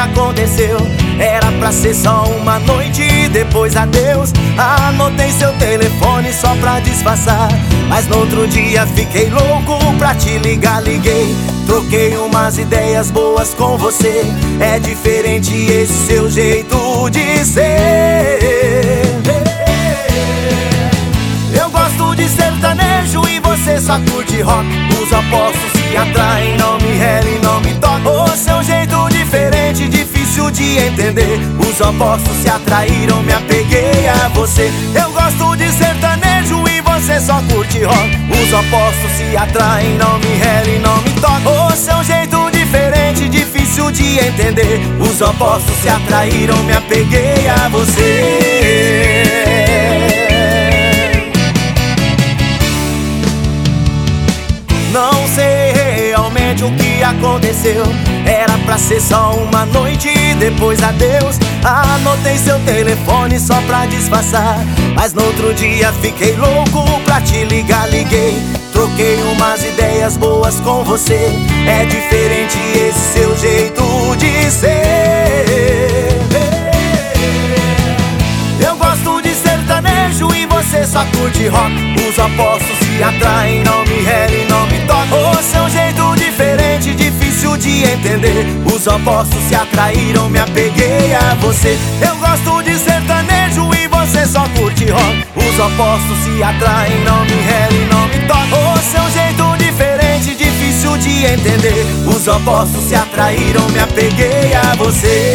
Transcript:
aconteceu. Era pra ser só uma noite e depois adeus. Anotei seu telefone só pra disfarçar, mas no outro dia fiquei louco pra te ligar, liguei. Troquei umas ideias boas com você. É diferente esse seu jeito de ser. Eu gosto de sertanejo e você só curte rock. Os opostos se atraem, não me rele, não me toca. O seu jeito diferente, difícil de entender. Os opostos se atraíram, me apeguei a você. Eu gosto de sertanejo e você só curte rock. Os opostos se atraem, não me rele, não me toca. O seu jeito diferente, difícil de entender. Os opostos se atraíram, me apeguei a você. Não sei realmente o que aconteceu. Era pra ser só uma noite e depois adeus. Anotei seu telefone só pra disfarçar, mas no outro dia fiquei louco pra te ligar, liguei. Troquei umas ideias boas com você. É diferente esse seu jeito de ser. Eu gosto de sertanejo e você só curte rock. Os opostos se atraem, não me rele, não me toca. O seu jeito diferente, difícil de entender. Os opostos se atraíram, me apeguei a você. Eu gosto de sertanejo e você só curte rock. Os opostos se atraem, não me rele, não me toca. O seu jeito diferente, difícil de entender. Os opostos se atraíram, me apeguei a você.